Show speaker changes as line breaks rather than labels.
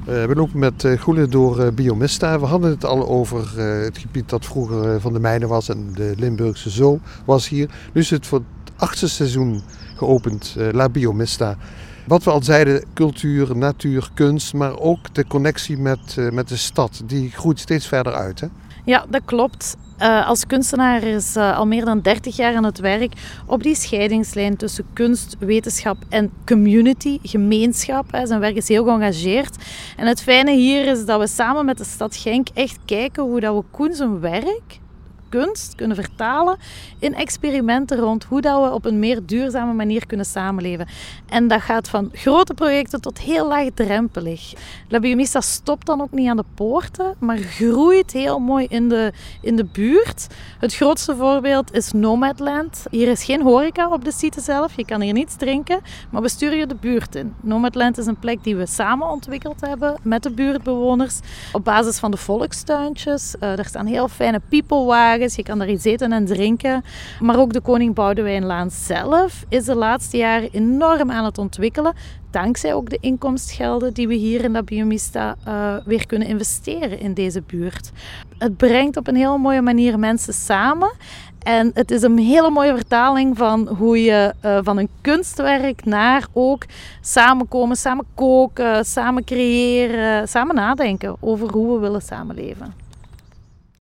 We lopen met Goele door Biomista. We hadden het al over het gebied dat vroeger van de mijnen was en de Limburgse Zoo was hier. Nu is het voor het 8e seizoen geopend, La Biomista. Wat we al zeiden, cultuur, natuur, kunst, maar ook de connectie met de stad. Die groeit steeds verder uit, hè?
Ja, dat klopt. Als kunstenaar is al meer dan 30 jaar aan het werk op die scheidingslijn tussen kunst, wetenschap en community, gemeenschap. Zijn werk is heel geëngageerd. En het fijne hier is dat we samen met de stad Genk echt kijken hoe dat we Koen zijn werk, kunst, kunnen vertalen in experimenten rond hoe dat we op een meer duurzame manier kunnen samenleven. En dat gaat van grote projecten tot heel laagdrempelig. La Biomista stopt dan ook niet aan de poorten, maar groeit heel mooi in de buurt. Het grootste voorbeeld is Nomadland. Hier is geen horeca op de site zelf, je kan hier niets drinken, maar we sturen je de buurt in. Nomadland is een plek die we samen ontwikkeld hebben met de buurtbewoners op basis van de volkstuintjes. Er staan heel fijne peoplewagens. Je kan daar iets eten en drinken. Maar ook de Koning Boudewijnlaan zelf is de laatste jaren enorm aan het ontwikkelen. Dankzij ook de inkomstgelden die we hier in La Biomista weer kunnen investeren in deze buurt. Het brengt op een heel mooie manier mensen samen. En het is een hele mooie vertaling van hoe je van een kunstwerk naar ook samenkomen, samen koken, samen creëren, samen nadenken over hoe we willen samenleven.